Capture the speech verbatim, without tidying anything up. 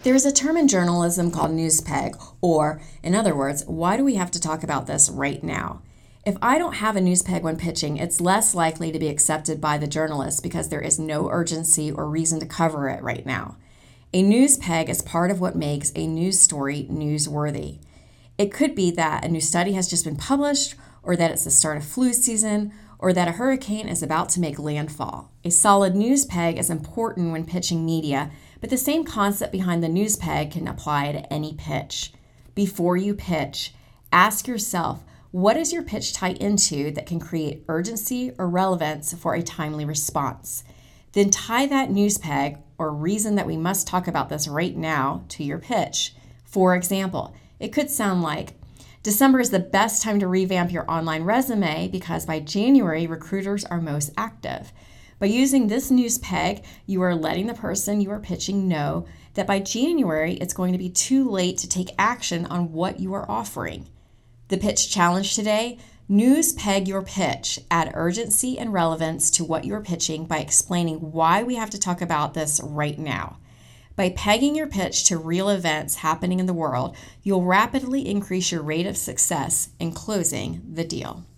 There's a term in journalism called newspeg, or, in other words, why do we have to talk about this right now? If I don't have a newspeg when pitching, it's less likely to be accepted by the journalist because there is no urgency or reason to cover it right now. A newspeg is part of what makes a news story newsworthy. It could be that a new study has just been published, or that it's the start of flu season, or that a hurricane is about to make landfall. A solid newspeg is important when pitching media, but the same concept behind the newspeg can apply to any pitch. Before you pitch, ask yourself, what is your pitch tie into that can create urgency or relevance for a timely response? Then tie that newspeg or reason that we must talk about this right now to your pitch. For example, it could sound like, December is the best time to revamp your online resume because by January, recruiters are most active. By using this newspeg, you are letting the person you are pitching know that by January, it's going to be too late to take action on what you are offering. The pitch challenge today, newspeg your pitch. Add urgency and relevance to what you're pitching by explaining why we have to talk about this right now. By pegging your pitch to real events happening in the world, you'll rapidly increase your rate of success in closing the deal.